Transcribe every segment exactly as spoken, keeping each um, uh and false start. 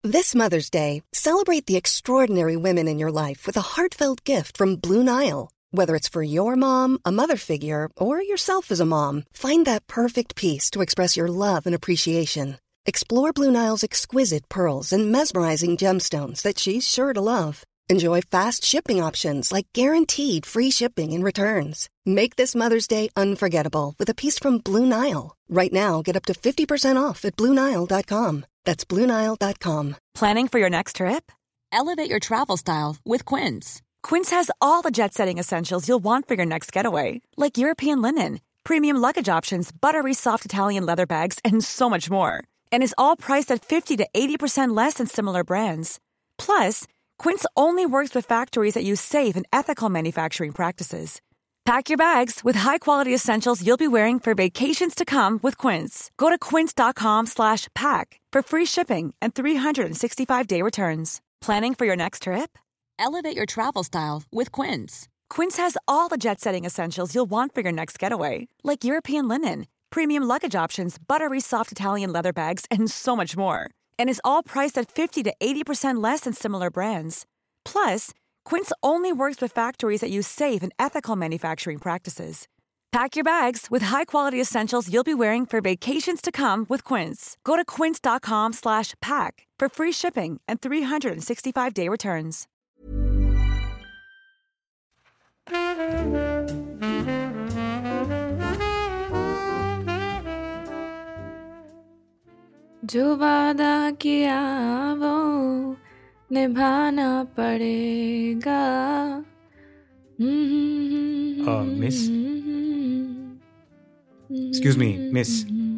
This Mother's Day, celebrate the extraordinary women in your life with a heartfelt gift from Blue Nile. Whether it's for your mom, a mother figure, or yourself as a mom, find that perfect piece to express your love and appreciation. Explore Blue Nile's exquisite pearls and mesmerizing gemstones that she's sure to love. Enjoy fast shipping options like guaranteed free shipping and returns. Make this Mother's Day unforgettable with a piece from Blue Nile. Right now, get up to fifty percent off at Blue Nile dot com. That's Blue Nile dot com. Planning for your next trip? Elevate your travel style with Quince. Quince has all the jet-setting essentials you'll want for your next getaway, like European linen, premium luggage options, buttery soft Italian leather bags, and so much more. And is all priced at fifty to eighty percent less than similar brands. Plus, Quince only works with factories that use safe and ethical manufacturing practices. Pack your bags with high-quality essentials you'll be wearing for vacations to come with Quince. Go to quince.com slash pack for free shipping and three sixty-five day returns. Planning for your next trip? Elevate your travel style with Quince. Quince has all the jet-setting essentials you'll want for your next getaway, like European linen, premium luggage options, buttery soft Italian leather bags, and so much more. And is all priced at fifty to eighty percent less than similar brands. Plus, Quince only works with factories that use safe and ethical manufacturing practices. Pack your bags with high-quality essentials you'll be wearing for vacations to come with Quince. Go to quince.com slash pack for free shipping and three sixty-five day returns. जो वादा किया वो निभाना पड़ेगा. Uh, miss? Excuse me, miss.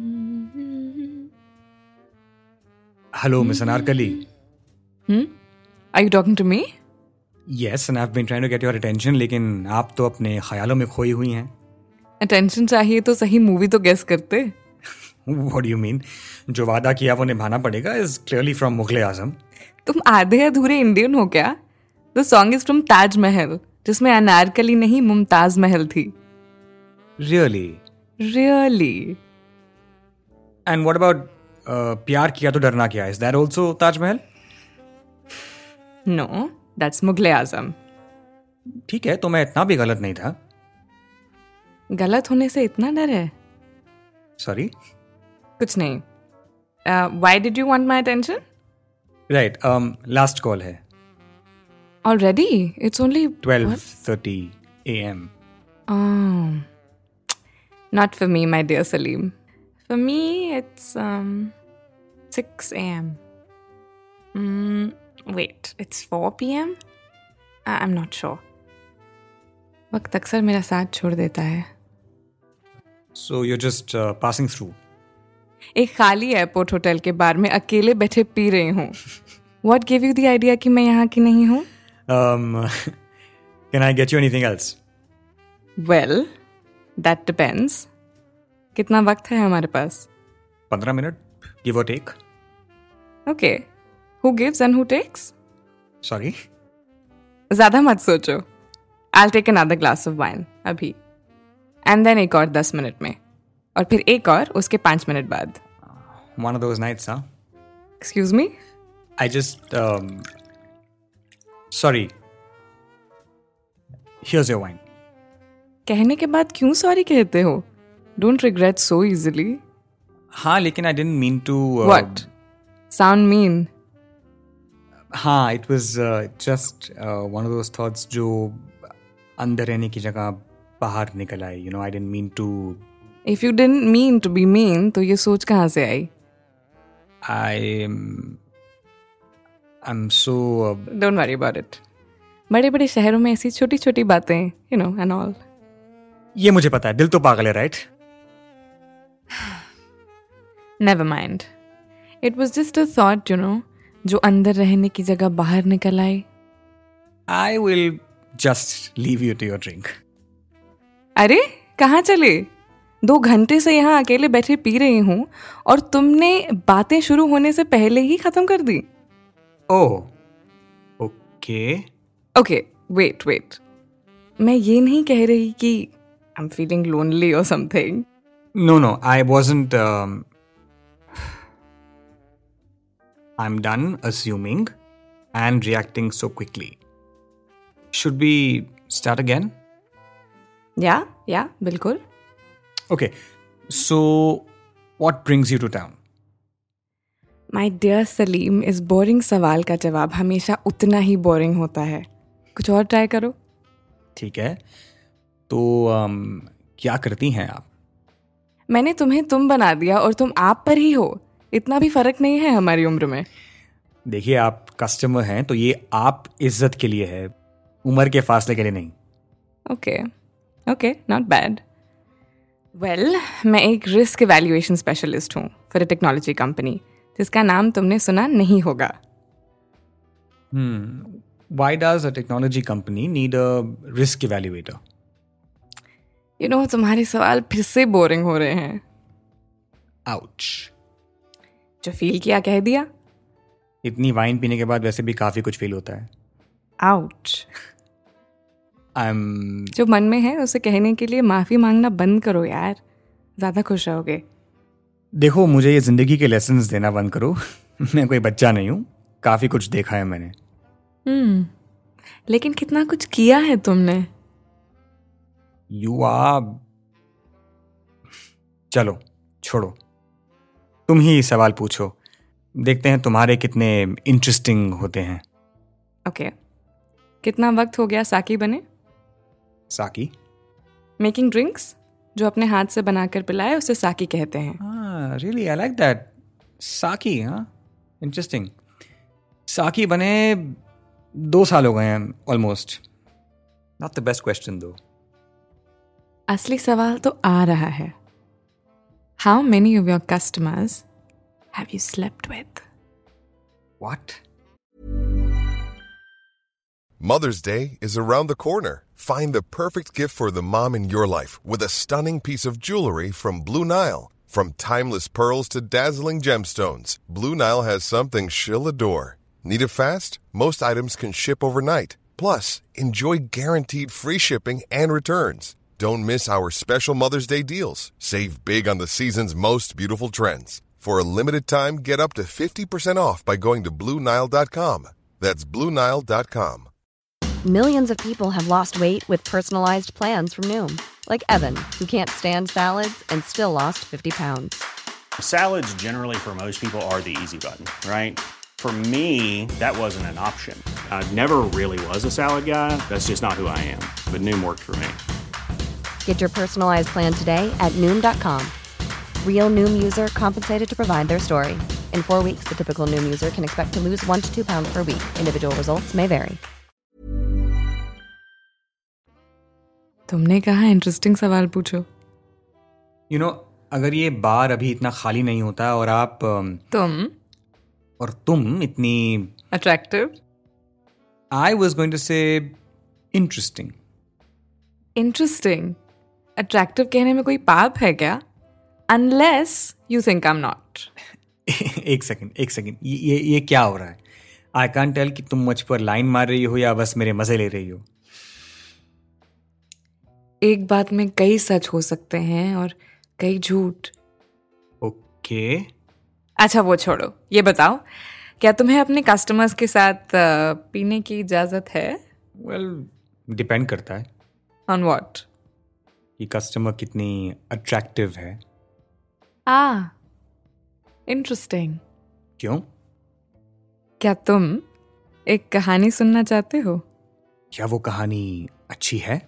Hello, Miss Anarkali. Hmm? Are you talking to me? Yes, and I've been trying to get your attention, लेकिन आप तो अपने ख्यालों में खोई हुई हैं. Attention चाहिए तो सही मूवी तो गेस करते. What do you mean? जो वादा किया वो निभाना पड़ेगा is clearly from मुगले आजम. तुम आधे अधूरे इंडियन हो क्या? The song is from Taj Mahal, जिसमें अनारकली नहीं मुमताज महल थी. Really? Really? And what about uh, प्यार किया तो डरना क्या? Is that also Taj Mahal? No, that's Mughal e आजम. ठीक है, तो मैं इतना भी गलत नहीं था. गलत होने से इतना डर है? Sorry? कुछ नहीं. Uh, why did you want my attention? Right. Um, last call है. Already? It's only twelve thirty a.m. Oh. Not for me, my dear Salim. For me, it's um six a.m. Mm, wait, it's four p.m.? I- I'm not sure. वक्त अक्सर मेरा साथ छोड़ देता है. So you're just uh, passing through. एक खाली airport hotel के बार में अकेले बैठे पी रही हूँ. What gave you the idea कि मैं यहाँ की नहीं हूँ? Um, can I get you anything else? Well, that depends. कितना वक्त है हमारे पास? पंद्रह minute, give or take. Okay. Who gives and who takes? Sorry? ज़्यादा मत सोचो. I'll take another glass of wine अभी. And then एक और दस मिनट में. और फिर एक और उसके पाँच मिनट बाद. One of those nights, huh? Excuse me? I just, um... Sorry. Here's your wine. कहने के बाद क्यों सॉरी कहते हो? Don't regret so easily. हाँ, लेकिन I didn't mean to... Uh, What? Sound mean? हाँ, it was uh, just uh, one of those thoughts जो अंदर रहने की जगह बाहर निकल आई. You know, I didn't mean to... If you didn't mean to be mean, तो ये सोच कहाँ से आई? I'm... I'm so... Uh, Don't worry about it. बड़े बड़े शहरों में ऐसी छोटी छोटी बातें, you know, and all. ये मुझे पता है, दिल तो पागल है, right? Never mind. It was just a thought, you know, जो अंदर रहने की जगह बाहर निकल आई. I will just leave you to your drink. अरे कहाँ चले? दो घंटे से यहाँ अकेले बैठे पी रही हूँ और तुमने बातें शुरू होने से पहले ही खत्म कर दी. Oh, okay. Okay, wait, wait. मैं ये नहीं कह रही कि I'm feeling lonely or something. No, no, I wasn't... Um, I'm done assuming and reacting so quickly. Should we start again? Yeah, yeah, बिल्कुल. Okay, so what brings you to town? My dear Salim, इस boring सवाल का जवाब हमेशा उतना ही boring होता है. कुछ और ट्राई करो. ठीक है. तो um, क्या करती हैं आप? मैंने तुम्हें तुम बना दिया और तुम आप पर ही हो. इतना भी फर्क नहीं है हमारी उम्र में. देखिए, आप कस्टमर हैं तो ये आप इज्जत के लिए है, उम्र के फासले के लिए नहीं. Okay okay, not bad. Well, मैं एक रिस्क इवैल्यूएशन स्पेशलिस्ट हूँ फॉर अ टेक्नोलॉजी कंपनी जिसका नाम तुमने सुना नहीं होगा. Hmm. Why does a technology company need a risk evaluator? You know, तुम्हारे सवाल फिर से बोरिंग हो रहे हैं. Ouch. जो फील किया कह दिया. इतनी वाइन पीने के बाद वैसे भी काफी कुछ फील होता है. आउच. I'm जो मन में है उसे कहने के लिए माफी मांगना बंद करो यार, ज्यादा खुश रहोगे. देखो, मुझे ये जिंदगी के लेसन्स देना बंद करो. मैं कोई बच्चा नहीं हूँ, काफी कुछ देखा है मैंने. हम्म लेकिन कितना कुछ किया है तुमने. यू आर चलो छोड़ो, तुम ही सवाल पूछो. देखते हैं तुम्हारे कितने इंटरेस्टिंग होते हैं. Okay okay. कितना वक्त हो गया साकी बने? साकी? मेकिंग ड्रिंक्स जो अपने हाथ से बनाकर पिलाए उसे साकी कहते हैं. हाँ, रियली, आई लाइक दैट. साकी, हाँ, इंटरेस्टिंग. साकी बने दो साल हो गए हैं almost. Not the best question दो. असली सवाल तो आ रहा है. How many of your customers have you slept with? What? Mother's Day is around the corner. Find the perfect gift for the mom in your life with a stunning piece of jewelry from Blue Nile. From timeless pearls to dazzling gemstones, Blue Nile has something she'll adore. Need it fast? Most items can ship overnight. Plus, enjoy guaranteed free shipping and returns. Don't miss our special Mother's Day deals. Save big on the season's most beautiful trends. For a limited time, get up to fifty percent off by going to Blue Nile dot com. That's Blue Nile dot com. Millions of people have lost weight with personalized plans from Noom. Like Evan, who can't stand salads and still lost fifty pounds. Salads generally for most people are the easy button, right? For me, that wasn't an option. I never really was a salad guy. That's just not who I am. But Noom worked for me. Get your personalized plan today at Noom dot com. Real Noom user compensated to provide their story. In four weeks, the typical Noom user can expect to lose one to two pounds per week. Individual results may vary. तुमने कहा interesting सवाल पूछो. You know, अगर ये बार अभी इतना खाली नहीं होता और आप तुम और तुम इतनी attractive. I was going to say interesting. Interesting? Attractive कहने में कोई पाप है क्या? Unless you think I am not. एक सेकंड एक सेकंड ये ये ये क्या हो रहा है? आई कांट टेल कि तुम मुझ पर लाइन मार रही हो या बस मेरे मजे ले रही हो. एक बात में कई सच हो सकते हैं और कई झूठ. ओके. अच्छा वो छोड़ो, ये बताओ, क्या तुम्हें अपने कस्टमर्स के साथ पीने की इजाजत है? वेल, डिपेंड करता है. On what? कि कस्टमर कितनी अट्रैक्टिव है. आ इंटरेस्टिंग. क्यों? क्या तुम एक कहानी सुनना चाहते हो? क्या वो कहानी अच्छी है?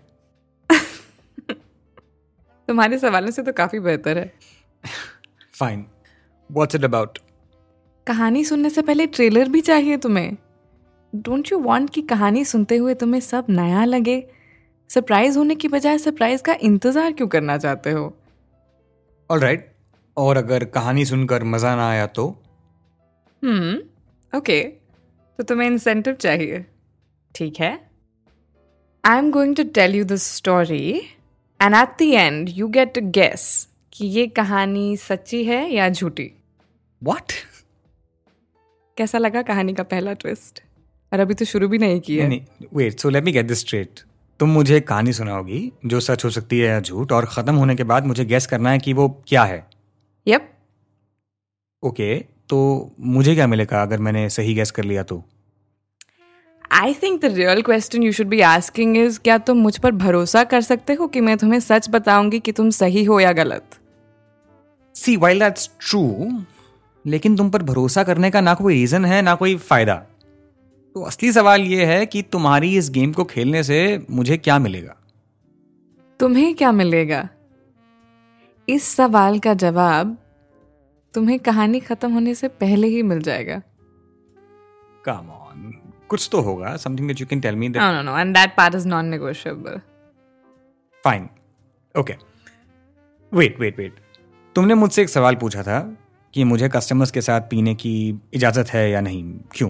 तुम्हारे सवालों से तो काफी बेहतर है. फाइन. What's it about? कहानी सुनने से पहले ट्रेलर भी चाहिए तुम्हें. डोंट यू वांट कि कहानी सुनते हुए तुम्हें सब नया लगे? सरप्राइज होने की बजाय सरप्राइज का इंतजार क्यों करना चाहते हो? ऑलराइट. और अगर कहानी सुनकर मजा ना आया तो? हम्म ओके, तो तुम्हें इंसेंटिव चाहिए. ठीक है, I am going to tell you the story and at the end you get to guess कि ये कहानी सच्ची है या झूठी. व्हाट? कैसा लगा कहानी का पहला ट्विस्ट? और अभी तो शुरू भी नहीं किया. नहीं, wait, so let me get this straight. तुम मुझे एक कहानी सुनाओगी जो सच हो सकती है या झूठ, और खत्म होने के बाद मुझे गेस करना है कि वो क्या है. यप. ओके, तो मुझे क्या मिलेगा अगर मैंने सही गैस कर लिया तो? I think the real question you should be asking is क्या तुम मुझ पर भरोसा कर सकते हो कि मैं तुम्हें सच बताऊंगी कि तुम सही हो या गलत? See, while that's true, लेकिन तुम पर भरोसा करने का ना कोई रीजन है ना कोई फायदा। तो असली सवाल ये है कि तुम्हारी इस गेम को खेलने से मुझे क्या मिलेगा? तुम्हें क्या मिलेगा? इस सवाल का जवाब तुम्हें कहानी खत्म होने से पहले ही मिल जाएगा। Come on, कुछ तो होगा, something that you can tell me that... No, no, no, and that part is non-negotiable. Fine, okay. Wait, wait, wait. तुमने मुझसे एक सवाल पूछा था कि मुझे कस्टमर्स के साथ पीने की इजाजत है या नहीं, क्यों?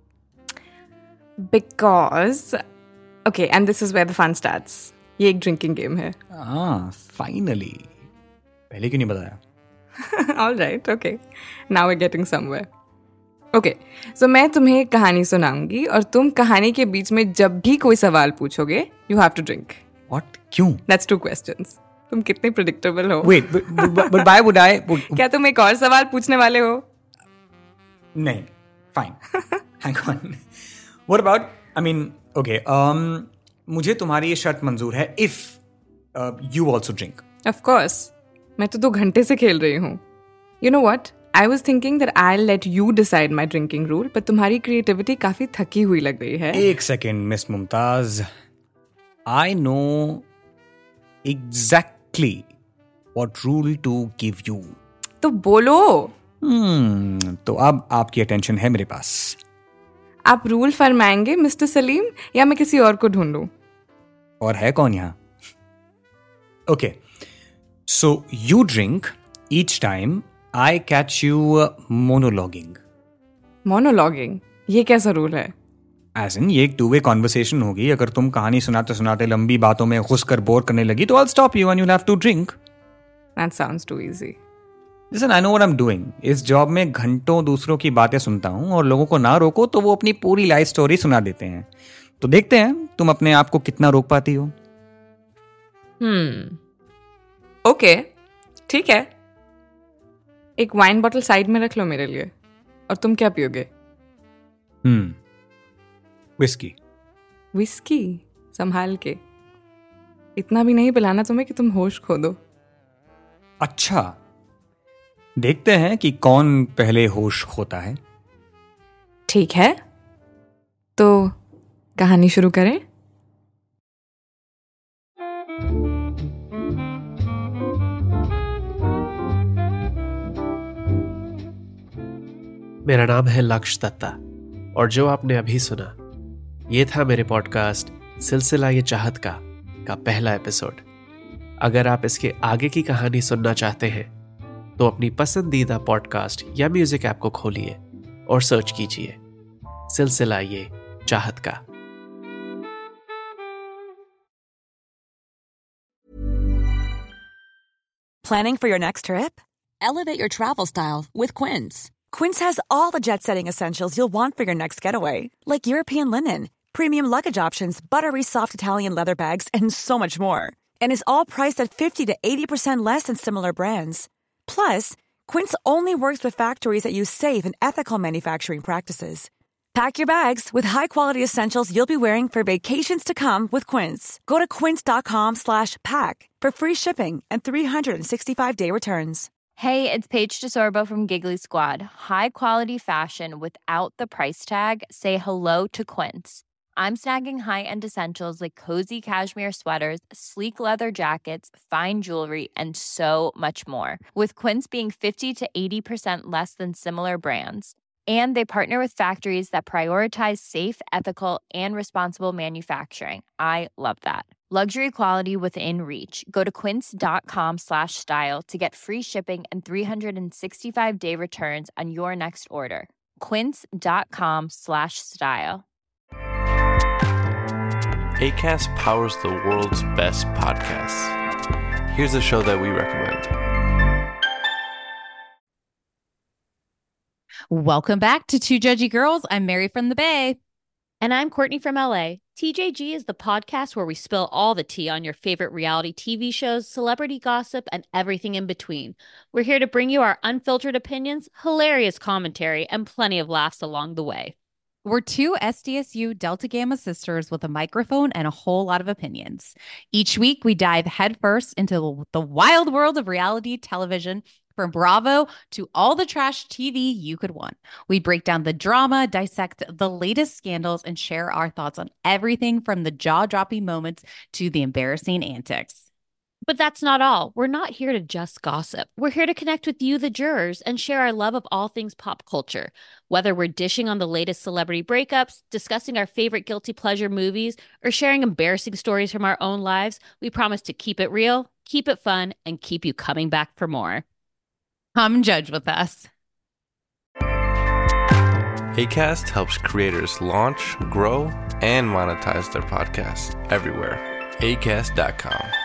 Because, okay, and this is where the fun starts. ये एक ड्रिंकिंग गेम है। हाँ, फाइनली। पहले क्यों नहीं बताया? All right, okay. Now we're getting somewhere. Okay, so मैं तुम्हें एक कहानी सुनाऊंगी और तुम कहानी के बीच में जब भी कोई सवाल पूछोगे, you have to drink. What? क्यों? That's two questions. तुम कितने predictable हो? Wait, but, but, but why would I? Would... क्या तुम एक और सवाल पूछने वाले हो? नहीं, fine. Hang on. What about? I mean, okay. Um, मुझे तुम्हारी ये शर्त मंजूर है if uh, you also drink. Of course. मैं तो दो घंटे से खेल रही हूँ. You know what? I was thinking that I'll let you decide my drinking rule, but तुम्हारी creativity काफी थकी हुई लग रही है. एक second, Miss Mumtaz. I know exactly what rule to give you. तो बोलो. Hmm, तो अब आपकी attention है मेरे पास. आप रूल फरमाएंगे मिस्टर सलीम या मैं किसी और को ढूंढूं? और है कौन यहाँ? Okay. So you drink each time I catch you monologuing. Monologuing? ये कैसा रूल है? As in, ये एक two way conversation होगी. अगर तुम कहानी सुनाते सुनाते लंबी बातों में घुस कर बोर करने लगी तो I'll stop you and you'll have to drink. That sounds too easy. Listen, I know what I'm doing. इस जॉब में घंटों दूसरों की बातें सुनता हूँ और लोगों को ना रोको तो वो अपनी पूरी लाइफ स्टोरी सुना देते हैं. तो देखते हैं तुम अपने आप को कितना रोक पाती हो. हम्म ओके, ठीक है. एक वाइन बॉटल साइड में रख लो मेरे लिए. और तुम क्या पियोगे? Hmm whisky. विस्की? संभाल के. इतना भी नहीं पिलाना तुम्हें कि तुम होश खो दो. अच्छा, देखते हैं कि कौन पहले होश खोता है. ठीक है, तो कहानी शुरू करें. मेरा नाम है लक्ष्य दत्ता और जो आपने अभी सुना ये था मेरे पॉडकास्ट सिलसिला ये चाहत का का पहला एपिसोड. अगर आप इसके आगे की कहानी सुनना चाहते हैं तो अपनी पसंदीदा पॉडकास्ट या म्यूजिक ऐप को खोलिए और सर्च कीजिए सिलसिला ये चाहत का. Planning for your next trip? Elevate your travel style with Quince. Quince has all the jet-setting essentials you'll want for your next getaway, like European linen, premium luggage options, buttery soft Italian leather bags, and so much more. And is all priced at fifty to eighty percent less than similar brands. Plus, Quince only works with factories that use safe and ethical manufacturing practices. Pack your bags with high-quality essentials you'll be wearing for vacations to come with Quince. Go to quince.com slash pack for free shipping and three sixty-five day returns. Hey, it's Paige DeSorbo from Giggly Squad. High quality fashion without the price tag. Say hello to Quince. I'm snagging high-end essentials like cozy cashmere sweaters, sleek leather jackets, fine jewelry, and so much more. With Quince being fifty to eighty percent less than similar brands. And they partner with factories that prioritize safe, ethical, and responsible manufacturing. I love that. Luxury quality within reach. Go to quince.com slash style to get free shipping and three sixty-five day returns on your next order. Quince.com slash style. Acast powers the world's best podcasts. Here's a show that we recommend. Welcome back to Two Judgy Girls. I'm Mary from the Bay. And I'm Courtney from L A. T J G is the podcast where we spill all the tea on your favorite reality T V shows, celebrity gossip, and everything in between. We're here to bring you our unfiltered opinions, hilarious commentary, and plenty of laughs along the way. We're two S D S U Delta Gamma sisters with a microphone and a whole lot of opinions. Each week, we dive headfirst into the wild world of reality television, from Bravo to all the trash T V you could want. We break down the drama, dissect the latest scandals, and share our thoughts on everything from the jaw-dropping moments to the embarrassing antics. But that's not all. We're not here to just gossip. We're here to connect with you, the jurors, and share our love of all things pop culture. Whether we're dishing on the latest celebrity breakups, discussing our favorite guilty pleasure movies, or sharing embarrassing stories from our own lives, we promise to keep it real, keep it fun, and keep you coming back for more. Come judge with us. Acast helps creators launch, grow, and monetize their podcasts everywhere. acast dot com.